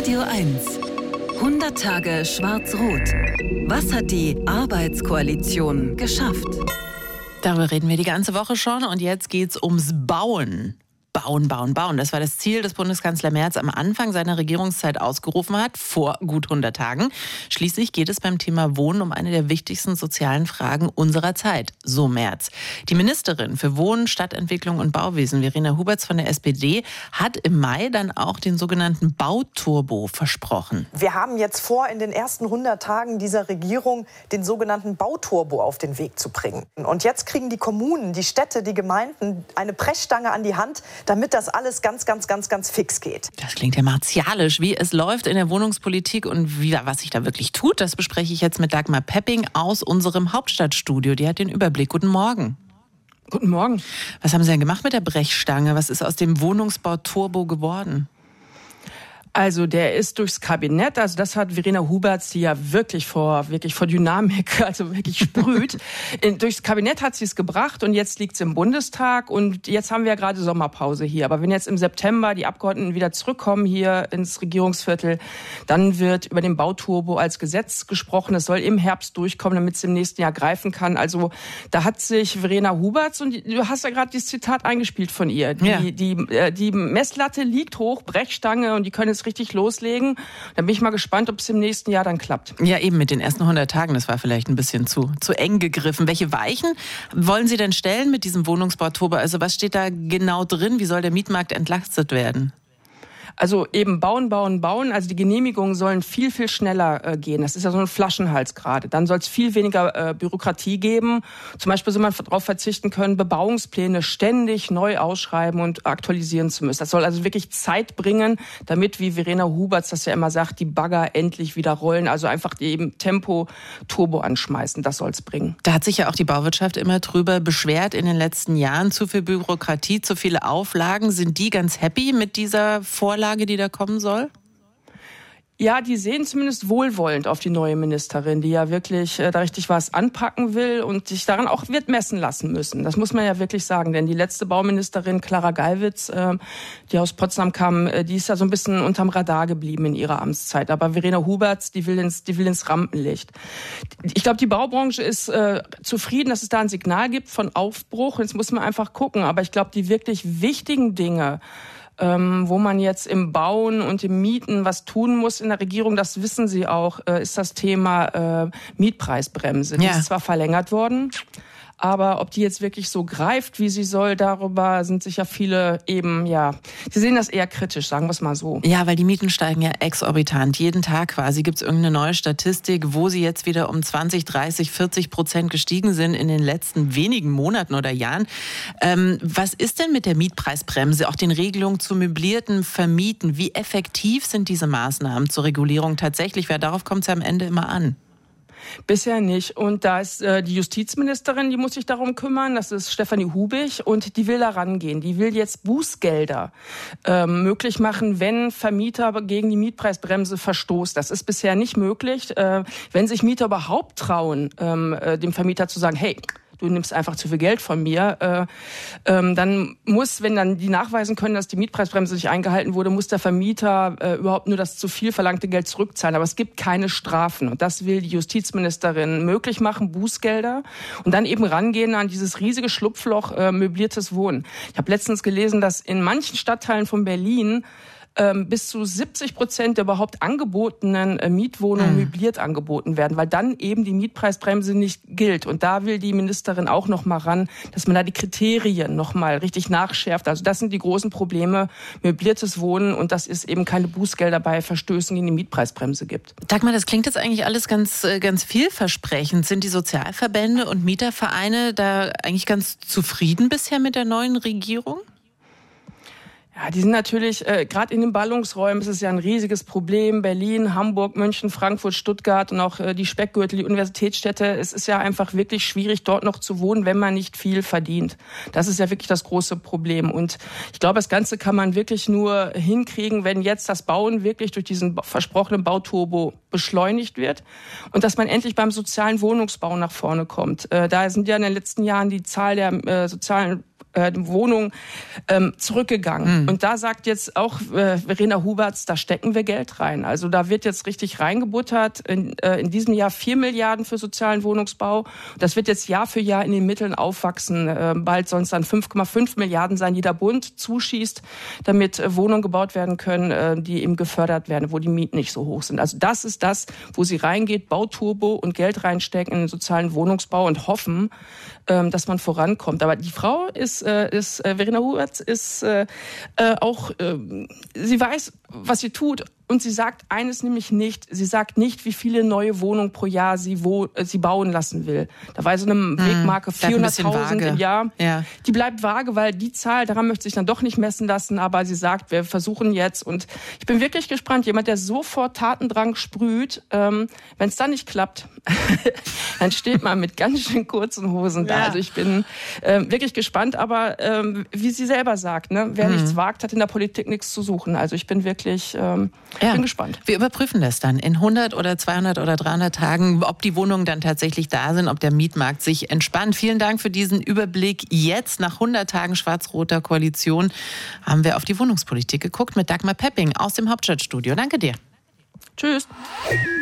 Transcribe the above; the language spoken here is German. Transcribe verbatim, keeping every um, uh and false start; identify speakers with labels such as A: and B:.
A: Radio eins. hundert Tage Schwarz-Rot. Was hat die Arbeitskoalition geschafft?
B: Darüber reden wir die ganze Woche schon und jetzt geht's ums Bauen. Bauen, bauen, bauen. Das war das Ziel, das Bundeskanzler Merz am Anfang seiner Regierungszeit ausgerufen hat, vor gut hundert Tagen. Schließlich geht es beim Thema Wohnen um eine der wichtigsten sozialen Fragen unserer Zeit, so Merz. Die Ministerin für Wohnen, Stadtentwicklung und Bauwesen, Verena Huberts von der S P D, hat im Mai dann auch den sogenannten Bauturbo versprochen.
C: Wir haben jetzt vor, in den ersten hundert Tagen dieser Regierung den sogenannten Bauturbo auf den Weg zu bringen. Und jetzt kriegen die Kommunen, die Städte, die Gemeinden eine Brechstange an die Hand, damit das alles ganz, ganz, ganz, ganz fix geht.
B: Das klingt ja martialisch. Wie es läuft in der Wohnungspolitik und wie, was sich da wirklich tut, das bespreche ich jetzt mit Dagmar Pepping aus unserem Hauptstadtstudio. Die hat den Überblick. Guten Morgen.
D: Guten Morgen.
B: Was haben Sie denn gemacht mit der Brechstange? Was ist aus dem Wohnungsbau-Turbo geworden?
D: Also der ist durchs Kabinett, also das hat Verena Huberts, die ja wirklich vor wirklich vor Dynamik, also wirklich sprüht. In, durchs Kabinett hat sie es gebracht und jetzt liegt es im Bundestag und jetzt haben wir ja gerade Sommerpause hier. Aber wenn jetzt im September die Abgeordneten wieder zurückkommen hier ins Regierungsviertel, dann wird über den Bauturbo als Gesetz gesprochen. Es soll im Herbst durchkommen, damit es im nächsten Jahr greifen kann. Also da hat sich Verena Huberts, und du hast ja gerade dieses Zitat eingespielt von ihr, die,
B: ja.
D: die, die, die Messlatte liegt hoch, Brechstange und die können es richtig loslegen. Dann bin ich mal gespannt, ob es im nächsten Jahr dann klappt.
B: Ja, eben mit den ersten hundert Tagen, das war vielleicht ein bisschen zu, zu eng gegriffen. Welche Weichen wollen Sie denn stellen mit diesem Wohnungsbauturbo? Also was steht da genau drin? Wie soll der Mietmarkt entlastet werden?
D: Also eben bauen, bauen, bauen. Also die Genehmigungen sollen viel, viel schneller äh, gehen. Das ist ja so ein Flaschenhals gerade. Dann soll es viel weniger äh, Bürokratie geben. Zum Beispiel soll man darauf verzichten können, Bebauungspläne ständig neu ausschreiben und aktualisieren zu müssen. Das soll also wirklich Zeit bringen, damit, wie Verena Huberts das ja immer sagt, die Bagger endlich wieder rollen. Also einfach die eben Tempo-Turbo anschmeißen. Das soll es bringen.
B: Da hat sich ja auch die Bauwirtschaft immer drüber beschwert in den letzten Jahren. Zu viel Bürokratie, zu viele Auflagen. Sind die ganz happy mit dieser Vorlage, die da kommen soll?
D: Ja, die sehen zumindest wohlwollend auf die neue Ministerin, die ja wirklich äh, da richtig was anpacken will und sich daran auch wird messen lassen müssen. Das muss man ja wirklich sagen, denn die letzte Bauministerin, Clara Geiwitz, äh, die aus Potsdam kam, äh, die ist ja so ein bisschen unterm Radar geblieben in ihrer Amtszeit. Aber Verena Huberts, die will ins, die will ins Rampenlicht. Ich glaube, die Baubranche ist äh, zufrieden, dass es da ein Signal gibt von Aufbruch. Jetzt muss man einfach gucken. Aber ich glaube, die wirklich wichtigen Dinge, Ähm, wo man jetzt im Bauen und im Mieten was tun muss in der Regierung, das wissen Sie auch, äh, ist das Thema äh, Mietpreisbremse. Die
B: ja.
D: ist zwar verlängert worden, aber ob die jetzt wirklich so greift, wie sie soll, darüber sind sich ja viele eben, ja, sie sehen das eher kritisch, sagen wir es mal so.
B: Ja, weil die Mieten steigen ja exorbitant. Jeden Tag quasi gibt es irgendeine neue Statistik, wo sie jetzt wieder um zwanzig, dreißig, vierzig Prozent gestiegen sind in den letzten wenigen Monaten oder Jahren. Ähm, was ist denn mit der Mietpreisbremse, auch den Regelungen zu möblierten Vermieten? Wie effektiv sind diese Maßnahmen zur Regulierung tatsächlich? Weil darauf kommt es ja am Ende immer an.
D: Bisher nicht. Und da ist äh, die Justizministerin, die muss sich darum kümmern. Das ist Stefanie Hubig und die will da rangehen. Die will jetzt Bußgelder äh, möglich machen, wenn Vermieter gegen die Mietpreisbremse verstoßen. Das ist bisher nicht möglich. Äh, wenn sich Mieter überhaupt trauen, äh, dem Vermieter zu sagen, hey, du nimmst einfach zu viel Geld von mir, äh, ähm, dann muss, wenn dann die nachweisen können, dass die Mietpreisbremse nicht eingehalten wurde, muss der Vermieter äh, überhaupt nur das zu viel verlangte Geld zurückzahlen. Aber es gibt keine Strafen. Und das will die Justizministerin möglich machen, Bußgelder. Und dann eben rangehen an dieses riesige Schlupfloch äh, möbliertes Wohnen. Ich habe letztens gelesen, dass in manchen Stadtteilen von Berlin Ähm, bis zu siebzig Prozent der überhaupt angebotenen äh, Mietwohnungen mhm. möbliert angeboten werden, weil dann eben die Mietpreisbremse nicht gilt. Und da will die Ministerin auch noch mal ran, dass man da die Kriterien noch mal richtig nachschärft. Also das sind die großen Probleme, möbliertes Wohnen und dass es eben keine Bußgelder bei Verstößen gegen die Mietpreisbremse gibt.
B: Dagmar, das klingt jetzt eigentlich alles ganz, ganz vielversprechend. Sind die Sozialverbände und Mietervereine da eigentlich ganz zufrieden bisher mit der neuen Regierung?
D: Ja, die sind natürlich, äh, gerade in den Ballungsräumen ist es ja ein riesiges Problem. Berlin, Hamburg, München, Frankfurt, Stuttgart und auch äh, die Speckgürtel, die Universitätsstädte. Es ist ja einfach wirklich schwierig, dort noch zu wohnen, wenn man nicht viel verdient. Das ist ja wirklich das große Problem. Und ich glaube, das Ganze kann man wirklich nur hinkriegen, wenn jetzt das Bauen wirklich durch diesen versprochenen Bauturbo beschleunigt wird und dass man endlich beim sozialen Wohnungsbau nach vorne kommt. Äh, da sind ja in den letzten Jahren die Zahl der äh, sozialen äh, Wohnungen ähm, zurückgegangen. Mhm. Und da sagt jetzt auch äh, Verena Huberts, da stecken wir Geld rein. Also da wird jetzt richtig reingebuttert. In, äh, in diesem Jahr vier Milliarden für sozialen Wohnungsbau. Das wird jetzt Jahr für Jahr in den Mitteln aufwachsen. Äh, bald sollen es dann fünf Komma fünf Milliarden sein, die der Bund zuschießt, damit äh, Wohnungen gebaut werden können, äh, die eben gefördert werden, wo die Mieten nicht so hoch sind. Also das ist das, wo sie reingeht, Bauturbo und Geld reinstecken in den sozialen Wohnungsbau und hoffen, ähm, dass man vorankommt. Aber die Frau ist, äh, ist äh, Verena Huberts ist äh, äh, auch, äh, sie weiß, was sie tut. Und sie sagt eines nämlich nicht. Sie sagt nicht, wie viele neue Wohnungen pro Jahr sie, wo, äh, sie bauen lassen will. Da war so eine hm, Wegmarke vierhunderttausend im Jahr. Ja. Die bleibt vage, weil die Zahl, daran möchte sich dann doch nicht messen lassen. Aber sie sagt, wir versuchen jetzt. Und ich bin wirklich gespannt. Jemand, der sofort Tatendrang sprüht, ähm, wenn es dann nicht klappt, dann steht man mit ganz schön kurzen Hosen da. Ja. Also ich bin äh, wirklich gespannt. Aber ähm, wie sie selber sagt, ne, wer mhm. nichts wagt, hat in der Politik nichts zu suchen. Also ich bin wirklich... Ähm,
B: Ja.
D: Bin gespannt.
B: Wir überprüfen das dann in hundert oder zweihundert oder dreihundert Tagen, ob die Wohnungen dann tatsächlich da sind, ob der Mietmarkt sich entspannt. Vielen Dank für diesen Überblick. Jetzt, nach hundert Tagen schwarz-roter Koalition, haben wir auf die Wohnungspolitik geguckt mit Dagmar Pepping aus dem Hauptstadtstudio. Danke dir.
D: Tschüss.